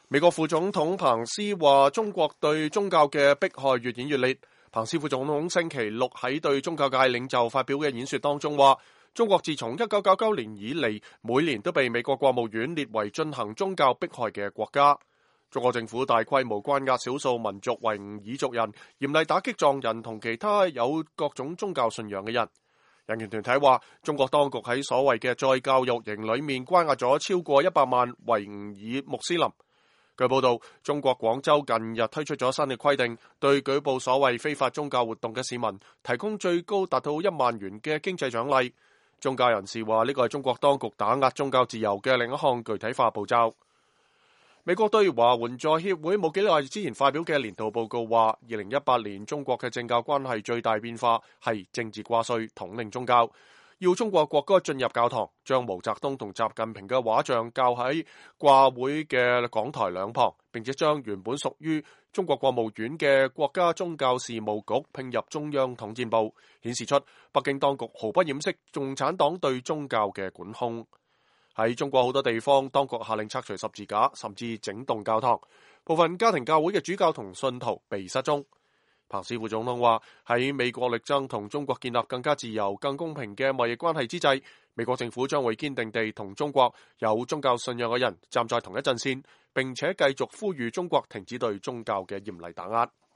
美國副總統彭斯話中國對宗教嘅迫害越演越烈。彭斯副總統星期六喺對宗教界領袖發表嘅演說當中話，中國自從1999年以嚟，每年都被美國國務院列為進行宗教迫害嘅國家。中國政府大規模關押少數民族維吾爾族人，嚴厲打擊藏人同其他有各種宗教信仰嘅人。人權團體話，中國當局喺所謂嘅再教育營裏面關押咗超過100萬維吾爾穆斯林。據報道，中國廣州近日推出咗新嘅規定，對舉報所謂非法宗教活動嘅市民提供最高達到1萬元嘅經濟獎勵。宗教人士話呢個係中國當局打壓宗教自由嘅另一項具體化步驟。美國對華援助協會冇幾耐之前發表嘅年度報告話，2018年中國嘅政教關係最大變化係政治掛帥統領宗教。要中國國歌進入教堂，將毛澤東同習近平嘅畫像校喺掛會嘅講台兩旁，並且將原本屬於中國國務院嘅國家宗教事務局併入中央統戰部，顯示出北京當局毫不掩飾共產黨對宗教嘅管控。喺中國好多地方，當局下令拆除十字架，甚至整棟教堂，部分家庭教會嘅主教同信徒被失蹤。彭斯副總統話，喺美國力爭同中國建立更加自由、更公平嘅貿易關係之際，美國政府將會堅定地同中國有宗教信仰嘅人站在同一陣線，並且繼續呼籲中國停止對宗教嘅嚴厲打壓。